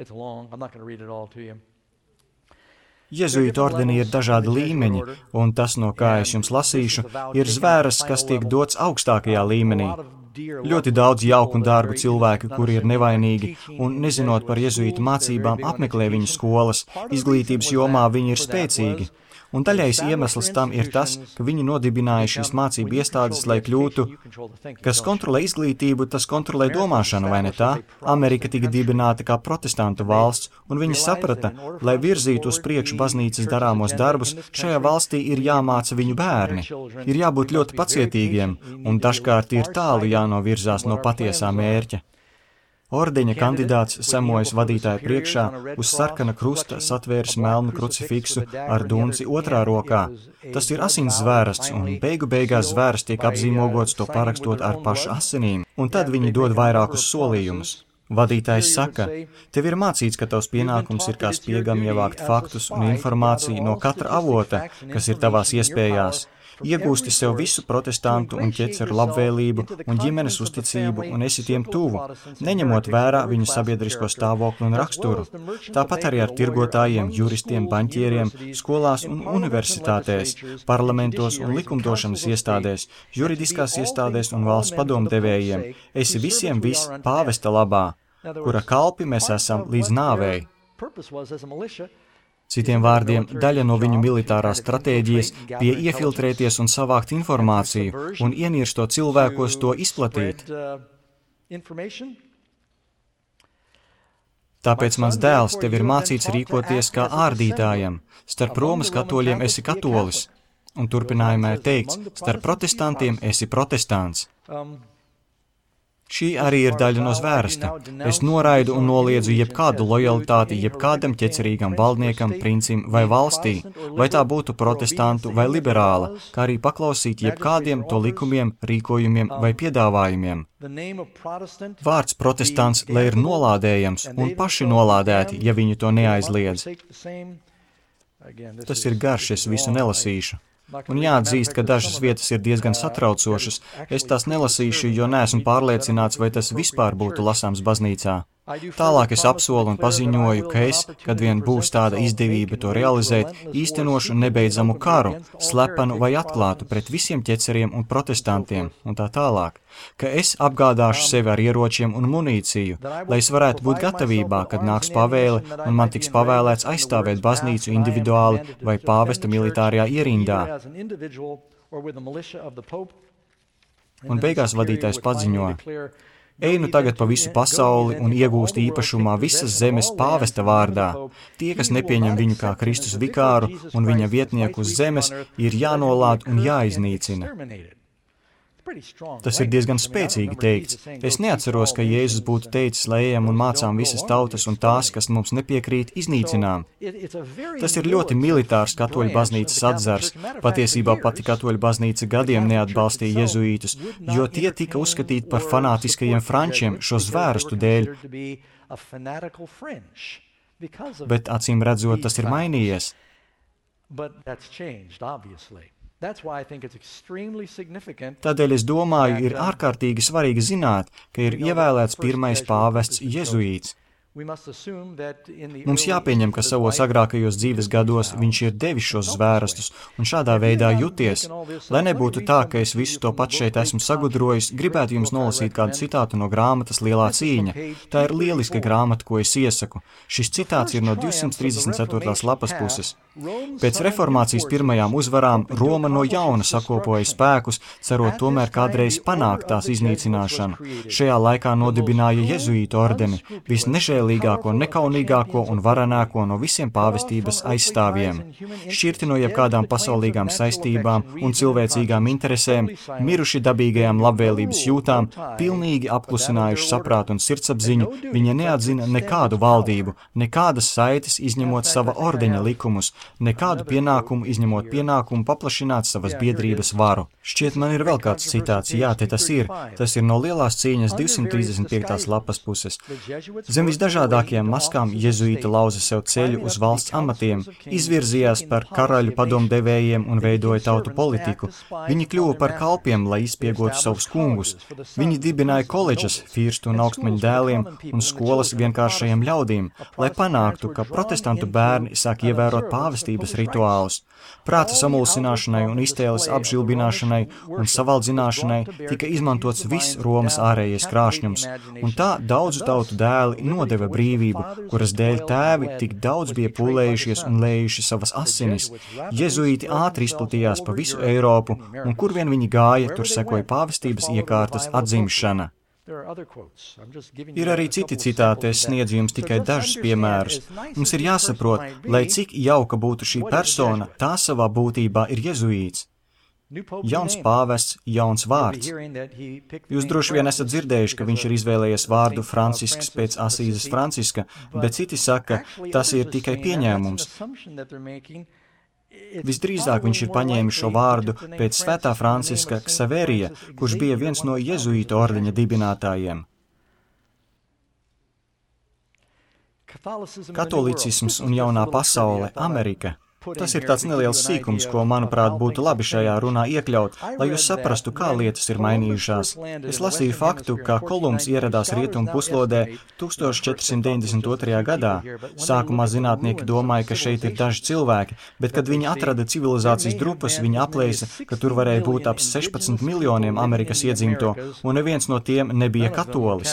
Jezuītu ordenī ir dažādi līmeņi, un tas, no kā es jums lasīšu, ir zvērs, kas tiek dots augstākajā līmenī. Ļoti daudz jauku un dārgu cilvēku, kuri ir nevainīgi un, nezinot par jezuītu mācībām, apmeklē viņu skolas, izglītības jomā viņi ir spēcīgi. Un daļais iemesls tam ir tas, ka viņi nodibināja šīs mācību iestādes, lai kļūtu, kas kontrolē izglītību, tas kontrolē domāšanu, vai ne tā? Amerika tika dibināta kā protestantu valsts, un viņi saprata, lai virzītu uz priekšu baznīcas darāmos darbus, šajā valstī ir jāmāca viņu bērni. Ir jābūt ļoti pacietīgiem, un dažkārt ir tālu jānovirzās no patiesā mērķa. Ordeņa kandidāts semojas vadītāja priekšā, uz sarkana krusta satvērs melnu krucifiksu ar dunci otrā rokā. Tas ir asins zvērsts, un beigās zvērsts tiek apzīmogots to parakstot ar pašu asinīm, un tad viņi dod vairākus solījumus. Vadītājs saka, tev ir mācīts, ka tavs pienākums ir kā spiegam ievākt faktus un informāciju no katra avota, kas ir tavās iespējās. Iegūsti sev visu protestantu un ķeceru labvēlību un ģimenes uzticību un esi tiem tuvu, neņemot vērā viņu sabiedrisko stāvokli un raksturu. Tāpat arī ar tirgotājiem, juristiem, baņķieriem, skolās un universitātēs, parlamentos un likumdošanas iestādēs, juridiskās iestādēs un valsts padomdevējiem. Esi visiem viss pāvesta labā, kura kalpi mēs esam līdz nāvei. Citiem vārdiem, daļa no viņu militārās stratēģijas bija iefiltrēties un savākt informāciju un ienirstot cilvēkos to izplatīt. Tāpēc mans dēls tev ir mācīts rīkoties kā ārdītājam. Starp Romas katoļiem esi katolis. Un turpinājumā ir teikts, starp protestantiem esi protestants. Šī arī ir daļa no zvērsta. Es noraidu un noliedzu jebkādu lojalitāti jebkādam ķecerīgam valdniekam, princim vai valstī, vai tā būtu protestantu vai liberāla, kā arī paklausīt jebkādiem to likumiem, rīkojumiem vai piedāvājumiem. Vārds protestants, lai ir nolādējams un paši nolādēti, ja viņi to neaizliedz. Tas ir garš, es visu nelasīšu. Un jāatzīst, ka dažas vietas ir diezgan satraucošas. Es tās nelasīšu, jo neesmu pārliecināts, vai tas vispār būtu lasāms baznīcā. Tālāk es apsolu un paziņoju, ka es, kad vien būs tāda izdevība to realizēt, īstenošu nebeidzamu karu, slepenu vai atklātu pret visiem ķeceriem un protestantiem, un tā tālāk, ka es apgādāšu sevi ar ieročiem un munīciju, lai es varētu būt gatavībā, kad nāks pavēle un man tiks pavēlēts aizstāvēt baznīcu individuāli vai pāvesta militārajā ierindā. Un beigās vadītājs paziņo: Ej nu tagad pa visu pasauli un iegūst īpašumā visas zemes pāvesta vārdā. Tie, kas nepieņem viņu kā Kristus vikāru un viņa vietnieku uz zemes, ir jānolād un jāiznīcina. Tas ir diezgan spēcīgi teikts. Es neatceros, ka Jēzus būtu teicis, lai ejam un mācām visas tautas un tās, kas mums nepiekrīt, iznīcinām. Tas ir ļoti militārs katoļu baznīcas atzars. Patiesībā pati katoļu baznīca gadiem neatbalstīja jezuītus, jo tie tika uzskatīti par fanātiskajiem frančiem šo zvērstu dēļ. Bet acīm redzot, tas ir mainījies. Tādēļ es domāju, ir ārkārtīgi svarīgi zināt, ka ir ievēlēts pirmais pāvests jezuīts. Mums jāpieņem, ka savos agrākajos dzīves gados viņš ir devis šos zvērastus un šādā veidā juties. Lai nebūtu tā, ka es visu to pat šeit esmu sagudrojis, gribētu jums nolasīt kādu citātu no grāmatas Lielā cīņa. Tā ir lieliska grāmata, ko es iesaku. Šis citāts ir no 234. lapas puses. Pēc reformācijas pirmajām uzvarām Roma no jauna sakopoja spēkus, cerot tomēr kādreiz panākt tās iznīcināšanu. Šajā laikā nodibināja jezuītu ordeni, visnežēlīgāko, nekaunīgāko un varenāko no visiem pāvestības aizstāvjiem. Šķirti no jebkādām pasaulīgām saistībām un cilvēcīgām interesēm, miruši dabīgajām labvēlības jūtām, pilnīgi apklusinājuši saprātu un sirdsapziņu, viņa neatzina nekādu valdību, nekādas saites izņemot sava ordeņa likumus, nekādu pienākumu izņemot pienākumu paplašināt savas biedrības varu. Šķiet, man ir vēl kāds citāts, jā, te tas ir. Tas ir no Lielās cīņas 235. lapas puses. Zem visdažādākajām dažādākajām maskām jezuīti lauza sev ceļu uz valsts amatiem, izvirzījās par karaļu padomdevējiem un veidoja tautu politiku. Viņi kļuva par kalpiem, lai izspiegotu savus kungus. Viņi dibināja koledžas, firstu un augstmeņu dēliem un skolas vienkāršajiem ļaudīm, lai panāktu, ka protestantu bērni sāk ievērot pāvestības rituālus. Prāta samulsināšanai un iztēles apžilbināšanai un savaldzināšanai tika izmantots viss Romas ārējais krāšņums, un tā daudzu tautu dēli nodeva brīvību, kuras dēļ tēvi tik daudz bija pūlējušies un lējuši savas asinis. Jezuīti ātri izplatījās pa visu Eiropu, un kur vien viņi gāja, tur sekoja pāvestības iekārtas atzimšana. Ir arī citi citāti, es sniedzu jums tikai dažus piemērus. Mums ir jāsaprot, lai cik jauka būtu šī persona, tā savā būtībā ir jezuīts. Jauns pāvests, jauns vārds. Jūs droši vien esat dzirdējuši, ka viņš ir izvēlējies vārdu Francisks pēc Asīzes Franciska, bet citi saka, tas ir tikai pieņēmums. Visdrīzāk viņš ir paņēmis šo vārdu pēc svētā Franciska Ksaverija, kurš bija viens no jezuītu ordeņa dibinātājiem. Katolicisms un jaunā pasaule, Amerika. Tas ir tāds neliels sīkums, ko, manuprāt, būtu labi šajā runā iekļaut, lai jūs saprastu, kā lietas ir mainījušās. Es lasīju faktu, ka Kolumbs ieradās rietumu puslodē 1492. gadā. Sākumā zinātnieki domāja, ka šeit ir daži cilvēki, bet, kad viņi atrada civilizācijas drupas, viņi aplēsa, ka tur varēja būt ap 16 miljoniem Amerikas iedzimto, un neviens no tiem nebija katolis.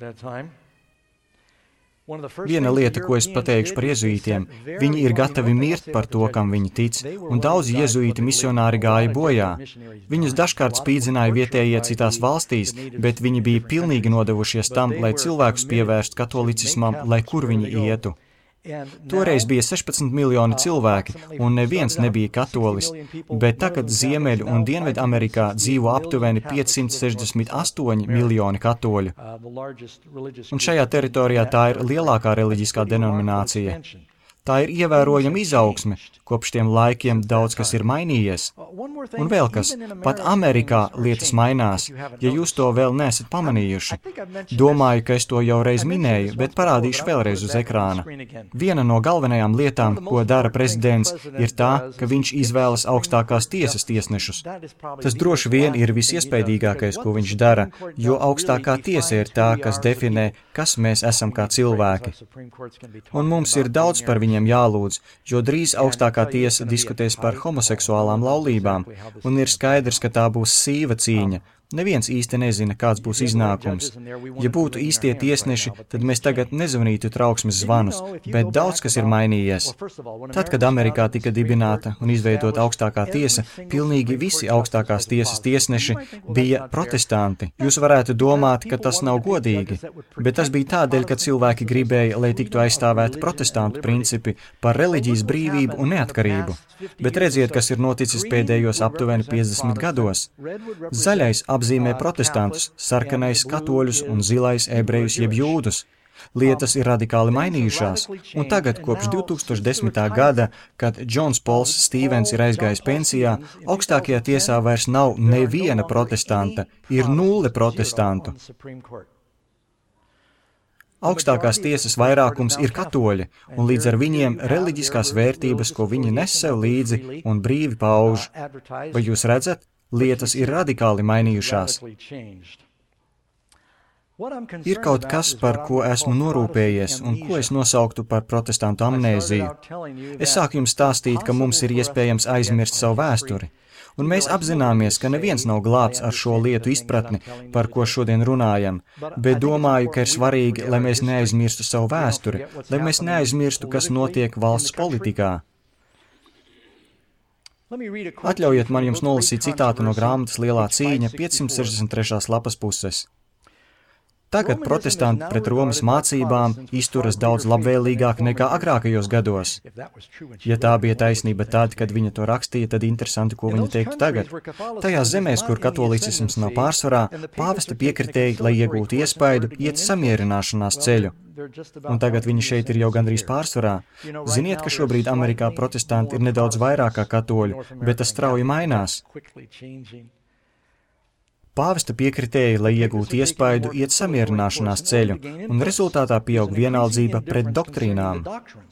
Viena lieta, ko es pateikšu par jezuītiem, viņi ir gatavi mirt par to, kam viņi tic, un daudzi jezuīti misionāri gāja bojā. Viņus dažkārt spīdzināja vietējie citās valstīs, bet viņi bija pilnīgi nodevušies tam, lai cilvēkus pievērst katolicismam, lai kur viņi ietu. Toreiz bija 16 miljoni cilvēki, un neviens nebija katolis, bet tagad Ziemeļu un Dienvedu Amerikā dzīvo aptuveni 568 miljoni katoļu. Un šajā teritorijā tā ir lielākā reliģiskā denominācija. Tā ir ievērojama izaugsme, kopš tiem laikiem daudz kas ir mainījies. Un vēl kas, pat Amerikā lietas mainās, ja jūs to vēl neesat pamanījuši. Domāju, ka es to jau reiz minēju, bet parādīšu vēlreiz uz ekrāna. Viena no galvenajām lietām, ko dara prezidents, ir tā, ka viņš izvēlas augstākās tiesas tiesnešus. Tas droši vien ir visiespaidīgākais, ko viņš dara, jo augstākā tiesa ir tā, kas definē, kas mēs esam kā cilvēki. Un mums ir daudz par viņiem jālūdz, jo drīz augstākā tiesa diskutēs par homoseksuālām laulībām, un ir skaidrs, ka tā būs sīva cīņa. Neviens īsti nezina, kāds būs iznākums. Ja būtu īstie tiesneši, tad mēs tagad nezvanītu trauksmes zvanus, bet daudz kas ir mainījies. Tad, kad Amerikā tika dibināta un izveidota augstākā tiesa, pilnīgi visi augstākās tiesas tiesneši bija protestanti. Jūs varētu domāt, ka tas nav godīgi, bet tas bija tādēļ, ka cilvēki gribēja, lai tiktu aizstāvēti protestantu principi par reliģijas brīvību un neatkarību. Bet redziet, kas ir noticis pēdējos aptuveni 50 gados. Zaļais apzīmē protestantus, sarkanais katoļus un zilais ebrejus jeb jūdus. Lietas ir radikāli mainījušās, un tagad, kopš 2010. gada, kad Džons Pols Stīvens ir aizgājis pensijā, augstākajā tiesā vairs nav neviena protestanta, ir 0 protestantu. Augstākās tiesas vairākums ir katoļi, un līdz ar viņiem reliģiskās vērtības, ko viņi nes sev līdzi un brīvi pauž. Vai jūs redzat? Lietas ir radikāli mainījušās. Ir kaut kas, par ko esmu norūpējies un ko es nosauktu par protestantu amnēziju. Es sāku jums stāstīt, ka mums ir iespējams aizmirst savu vēsturi. Un mēs apzināmies, ka neviens nav glābts ar šo lietu izpratni, par ko šodien runājam, bet domāju, ka ir svarīgi, lai mēs neaizmirstu savu vēsturi, lai mēs neaizmirstu, kas notiek valsts politikā. Atļaujiet man jums nolasīt citātu no grāmatas Lielā cīņa 563. lapas puses. Tagad protestanti pret Romas mācībām izturas daudz labvēlīgāk nekā agrākajos gados. Ja tā bija taisnība tad, kad viņa to rakstīja, tad interesanti, ko viņa teiktu tagad. Tajās zemēs, kur katolicisms nav pārsvarā, pāvesta piekritēji, lai iegūtu iespaidu, iet samierināšanās ceļu. Un tagad viņi šeit ir jau gandrīz pārsvarā. Ziniet, ka šobrīd Amerikā protestanti ir nedaudz vairāk kā katoļu, bet tas strauji mainās. Pāvesta piekritēja, lai iegūtu iespaidu, iet samierināšanās ceļu, un rezultātā pieaug vienaldzība pret doktrīnām.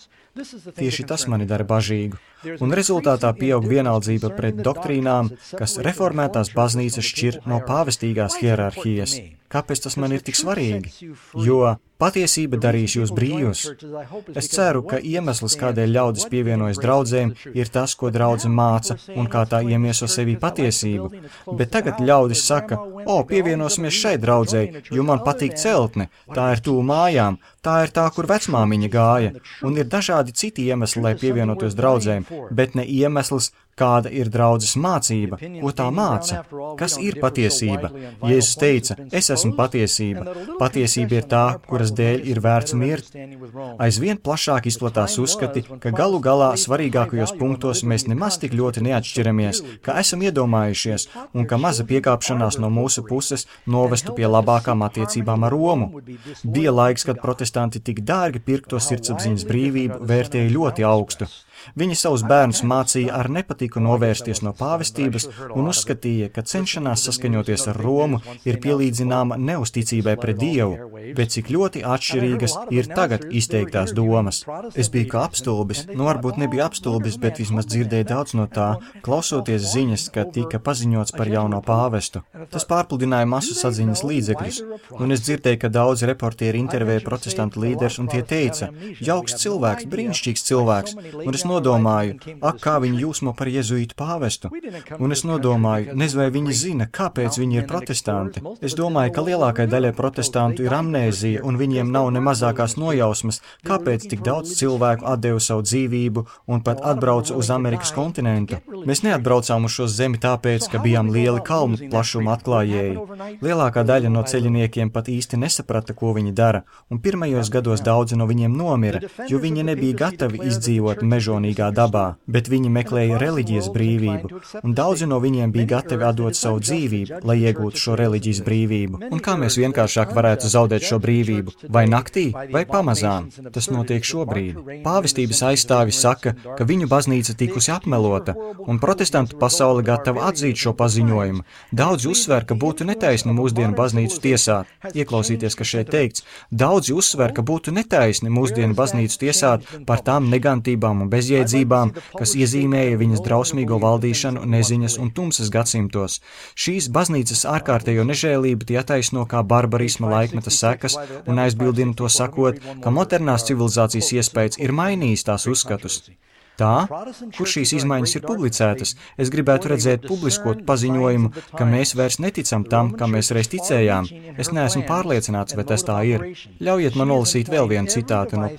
Tieši tas mani dara bažīgu. Un rezultātā pieaug vienaldzība pret doktrīnām, kas reformētās baznīcas šķir no pāvestīgās hierarhijas. Kāpēc tas man ir tik svarīgi? Jo patiesība darīs jūs brīvus. Es ceru, ka iemesls, kādēļ ļaudis pievienojas draudzēm, ir tas, ko draudze māca un kā tā iemieso sevī patiesību. Bet tagad ļaudis saka, pievienosimies šai draudzei, jo man patīk celtne, tā ir tuvu mājām, tā ir tā, kur vecmāmiņa gāja, un ir dažādi citi iemesli, lai pievienotos draudzēm, bet ne iemesls, kāda ir draudzes mācība, ko tā māca. Kas ir patiesība? Jēzus teica, es esmu patiesība. Patiesība ir tā, kuras dēļ ir vērts mirt. Aizvien plašāk izplatās uzskati, ka galu galā svarīgākajos punktos mēs nemaz tik ļoti neatšķiramies, kā esam iedomājušies, un ka maza piekāpšanās no mūsu puses novestu pie labākām attiecībām ar Romu. Bija laiks, kad protestanti tik dārgi pirkto sirdsapziņas brīvību vērtēja ļoti augstu. Viņi savus bērnus mācīja ar nepatiku novērsties no pāvestības un uzskatīja, ka cenšanās saskaņoties ar Romu ir pielīdzināma neusticībai pret Dievu, bet cik ļoti atšķirīgas ir tagad izteiktās domas. Es biju kā apstulbis, varbūt nebija apstulbis, bet vismaz dzirdēju daudz no tā, klausoties ziņas, ka tika paziņots par jauno pāvestu. Tas pārpludināja masu saziņas līdzekļus, un es dzirdēju, ka daudzi reportieri intervēja protestantu līderus, un tie teica, jauks cilvēks, brīnišķīgs cilvēks, un es nodomāju, kā viņi jūsmo par jezuītu pāvestu. Un es nodomāju, nezinu, vai viņi zina, kāpēc viņi ir protestanti. Es domāju, ka lielākai daļai protestantu ir amnēzija, un viņiem nav ne mazākās nojausmas, kāpēc tik daudz cilvēku atdeva savu dzīvību un pat atbrauca uz Amerikas kontinentu. Mēs neatbraucām uz šo zemi tāpēc, ka bijām lieli kalnu plašuma atklājēji. Lielākā daļa no ceļiniekiem pat īsti nesaprata, ko viņi dara, un pirmajos gados daudzi no viņiem nomira, jo viņi nebija gatavi izdzīvot mežonīgā dabā, bet viņi meklēja reliģijas brīvību, un daudzi no viņiem bija gatavi atdot savu dzīvību, lai iegūtu šo reliģijas brīvību. Un kā mēs vienkāršāk varētu zaudēt šo brīvību? Vai naktī, vai pamazām? Tas notiek šobrīd. Pāvestības aizstāvi saka, ka viņu baznīca tikusi apmelota, un protestantu pasaule gatava atzīt šo paziņojumu. Daudzi uzsver, ka būtu netaisni mūsdienu baznīcu tiesāt. Ieklausīties, ka šeit teikts, daudzi uzsver, ka būtu netaisni mūsdienu baznīcu tiesāt par tām negantībām un bezjēdzībām, kas iezīmēja viņas drausmīgo valdīšanu neziņas un tumsas gadsimtos. Šīs baznīcas ārkārtējo nežēlību tie attaisno kā barbarisma laikmeta sekas un aizbildina to sakot, ka modernās civilizācijas iespējas ir mainījis tās uzskatus. Tā, kur šīs izmaiņas ir publicētas, es gribētu redzēt publiskot paziņojumu, ka mēs vairs neticam tam, kam mēs reiz ticējām. Es neesmu pārliecināts, vai tas tā ir. Ļaujiet man nolasīt vēl vienu citātu no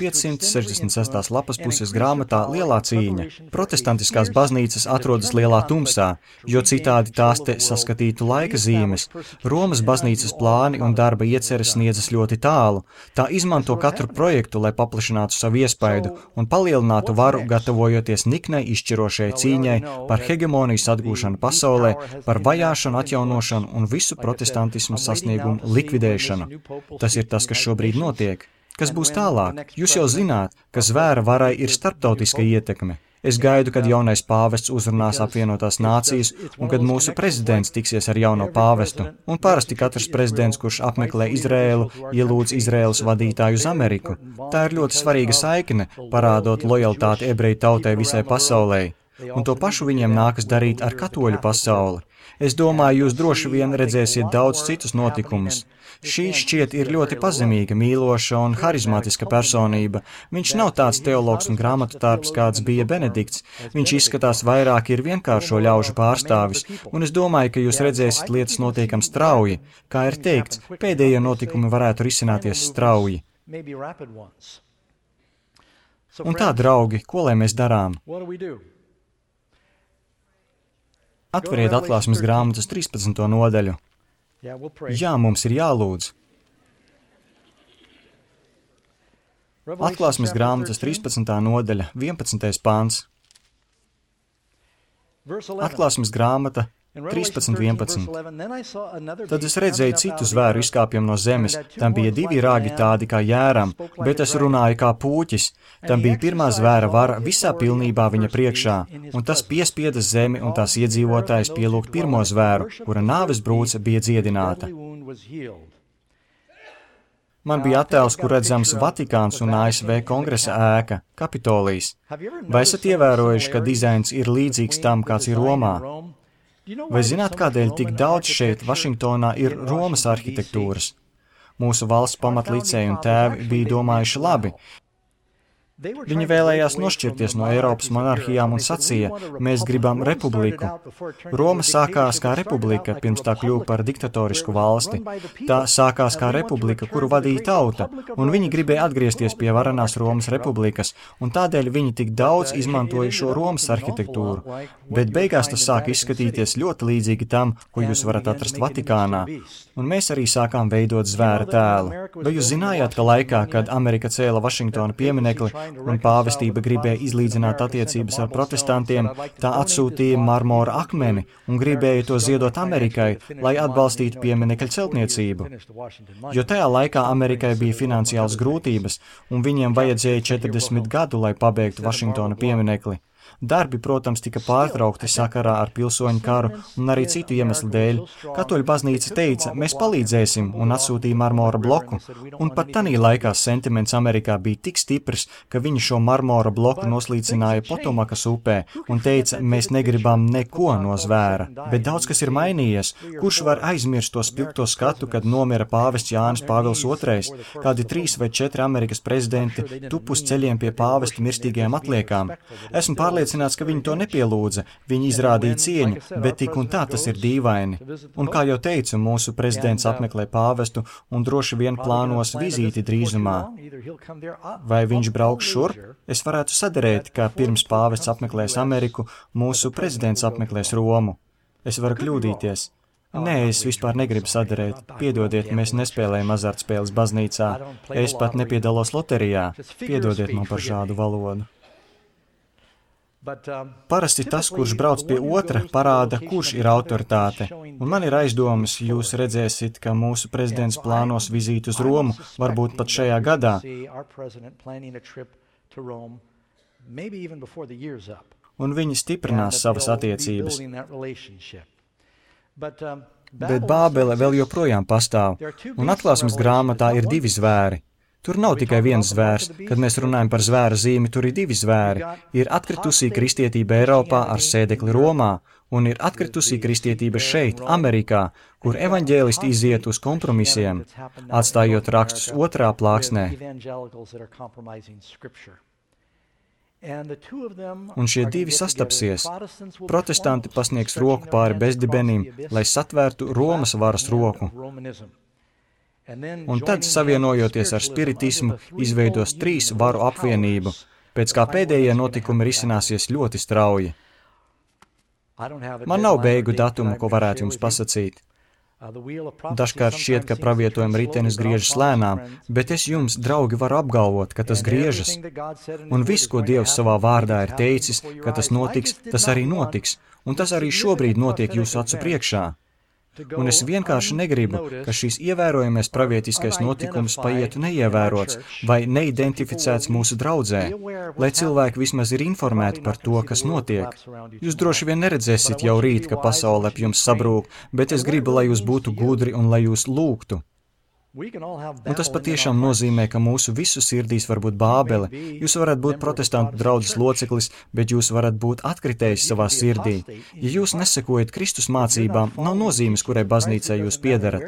566. lapas puses grāmatā Lielā cīņa. Protestantiskās baznīcas atrodas lielā tumsā, jo citādi tās te saskatītu laika zīmes. Romas baznīcas plāni un darba ieceres sniedzas ļoti tālu. Tā izmanto katru projektu, lai paplašinātu savu iespaidu un palielinātu varu gatavojoties niknai izšķirošai cīņai par hegemonijas atgūšanu pasaulē, par vajāšanu, atjaunošanu un visu protestantismu sasniegumu likvidēšanu. Tas ir tas, kas šobrīd notiek. Kas būs tālāk? Jūs jau zināt, ka zvēra varai ir starptautiska ietekme. Es gaidu, kad jaunais pāvests uzrunās apvienotās nācijas un kad mūsu prezidents tiksies ar jauno pāvestu. Un parasti katrs prezidents, kurš apmeklē Izraēlu, ielūdz Izraēlas vadītāju uz Ameriku. Tā ir ļoti svarīga saikne, parādot lojalitāti ebreju tautai visai pasaulē. Un to pašu viņiem nākas darīt ar katoļu pasauli. Es domāju, jūs droši vien redzēsiet daudz citus notikumus. Šī šķiet ir ļoti pazemīga, mīloša un harizmātiska personība. Viņš nav tāds teologs un grāmatu tārps, kāds bija Benedikts. Viņš izskatās vairāk ir vienkāršo ļaužu pārstāvis, un es domāju, ka jūs redzēsiet lietas notiekam strauji. Kā ir teikts, pēdējie notikumi varētu risināties strauji. Un tā, draugi, ko lai mēs darām? Atveriet atklāsmes grāmatas 13. nodaļu. Jā, mums ir jālūdz. Atklāsmes grāmatas 13. nodaļa, 11. pāns. Atklāsmes grāmata 13:11. Tad es redzēju citu zvēru izkāpjam no zemes, tam bija 2 rāgi tādi kā jēram, bet es runāju kā pūķis. Tam bija pirmā zvēra vara visā pilnībā viņa priekšā, un tas piespieda zemi un tās iedzīvotājs pielūgt pirmo zvēru, kura nāves brūce bija dziedināta. Man bija attēls, kur redzams Vatikāns un ASV kongresa ēka, Kapitolijas. Vai esat ievērojuši, ka dizains ir līdzīgs tam, kāds ir Romā? Vai zināt, kādēļ tik daudz šeit, Vašingtonā, ir Romas arhitektūras? Mūsu valsts pamatlicēji un tēvi bija domājuši labi. Viņi vēlējās nošķirties no Eiropas monarhijām un sacīja, mēs gribam republiku. Roma sākās kā republika, pirms tā kļuva par diktatorisku valsti. Tā sākās kā republika, kuru vadīja tauta, un viņi gribēja atgriezties pie varenās Romas republikas, un tādēļ viņi tik daudz izmantoja šo Romas arhitektūru. Bet beigās tas sāka izskatīties ļoti līdzīgi tam, ko jūs varat atrast Vatikānā. Un mēs arī sākām veidot zvēra tēlu. Vai jūs zinājāt, ka laikā, kad Amerika cēla Vašingtona pieminekli, un pāvestība gribēja izlīdzināt attiecības ar protestantiem, tā atsūtīja marmora akmeni un gribēja to ziedot Amerikai, lai atbalstītu pieminekļa celtniecību. Jo tajā laikā Amerikai bija finansiāls grūtības, un viņiem vajadzēja 40 gadu, lai pabeigtu Vašingtona pieminekli. Darbi, protams, tika pārtraukti sakarā ar pilsoņu karu un arī citu iemeslu dēļ. Katoļu baznīca teica, mēs palīdzēsim un atsūtīja marmora bloku. Un pat tanī laikā sentiments Amerikā bija tik stiprs, ka viņi šo marmora bloku noslīcināja Potomakas upē un teica, mēs negribam neko no zvēra. Bet daudz kas ir mainījies. Kurš var aizmirst to spilgto skatu, kad nomira pāvests Jānis Pāvils II? Kādi 3 vai 4 Amerikas prezidenti tup uz ceļiem pie pāvesta mirstīgajām atliekām. Esmu pārliecināts, ka viņi to nepielūdza, viņi izrādīja cieņu, bet tik un tā tas ir dīvaini. Un kā jau teicu, mūsu prezidents apmeklē pāvestu un droši vien plānos vizīti drīzumā. Vai viņš brauks šurp? Es varētu saderēt, ka pirms pāvests apmeklēs Ameriku, mūsu prezidents apmeklēs Romu. Es varu kļūdīties. Nē, es vispār negribu sadarēt. Piedodiet, mēs nespēlējam azartspēles baznīcā. Es pat nepiedalos loterijā. Piedodiet man par šādu valodu. Parasti tas, kurš brauc pie otra, parāda, kurš ir autoritāte. Un man ir aizdomas, jūs redzēsiet, ka mūsu prezidents plānos vizīti uz Romu, varbūt pat šajā gadā. Un viņi stiprinās savas attiecības. Bet Bābele vēl joprojām pastāv, un atklāsmes grāmatā ir 2 zvēri. Tur nav tikai viens zvērs. Kad mēs runājam par zvēra zīmi, tur ir 2 zvēri. Ir atkritusī kristietība Eiropā ar sēdekli Romā, un ir atkritusī kristietība šeit, Amerikā, kur evaņģēlisti iziet uz kompromisiem, atstājot rakstus otrā plāksnē. Un šie 2 sastapsies. Protestanti pasniegs roku pāri bezdibenim, lai satvērtu Romas varas roku. Un tad, savienojoties ar spiritismu, izveidos 3 varu apvienību, pēc kā pēdējie notikumi risināsies ļoti strauji. Man nav beigu datumu, ko varētu jums pasakīt. Dažkārt šķiet, ka pravietojuma ritenis griežas lēnām, bet es jums, draugi, varu apgalvot, ka tas griežas. Un viss, ko Dievs savā vārdā ir teicis, ka tas notiks, tas arī notiks, un tas arī šobrīd notiek jūsu acu priekšā. Un es vienkārši negribu, ka šīs ievērojamais pravietiskais notikums paietu neievērots vai neidentificēts mūsu draudzē, lai cilvēki vismaz ir informēti par to, kas notiek. Jūs droši vien neredzēsiet jau rīt, ka pasaule ap jums sabrūk, bet es gribu, lai jūs būtu gudri un lai jūs lūgtu. Un tas patiešām nozīmē, ka mūsu visu sirdīs var būt Bābele. Jūs varat būt protestantu draudzes loceklis, bet jūs varat būt atkritējis savā sirdī. Ja jūs nesekojat Kristus mācībām, nav nozīmes, kurai baznīcai jūs piederat.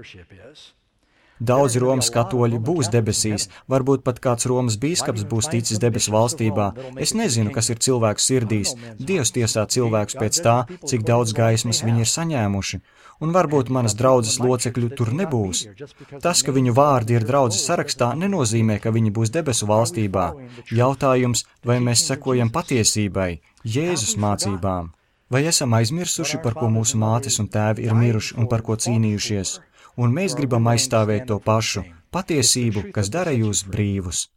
Daudzi Romas katoļi būs debesīs, varbūt pat kāds Romas bīskaps būs ticis debesu valstībā. Es nezinu, kas ir cilvēku sirdīs. Dievs tiesā cilvēkus pēc tā, cik daudz gaismas viņi ir saņēmuši. Un varbūt manas draudzes locekļu tur nebūs. Tas, ka viņu vārdi ir draudzes sarakstā, nenozīmē, ka viņi būs debesu valstībā. Jautājums, vai mēs sekojam patiesībai, Jēzus mācībām? Vai esam aizmirsuši, par ko mūsu mātes un tēvi ir miruši un par ko cīnījušies? Un mēs gribam aizstāvēt to pašu, patiesību, kas dara jūs brīvus.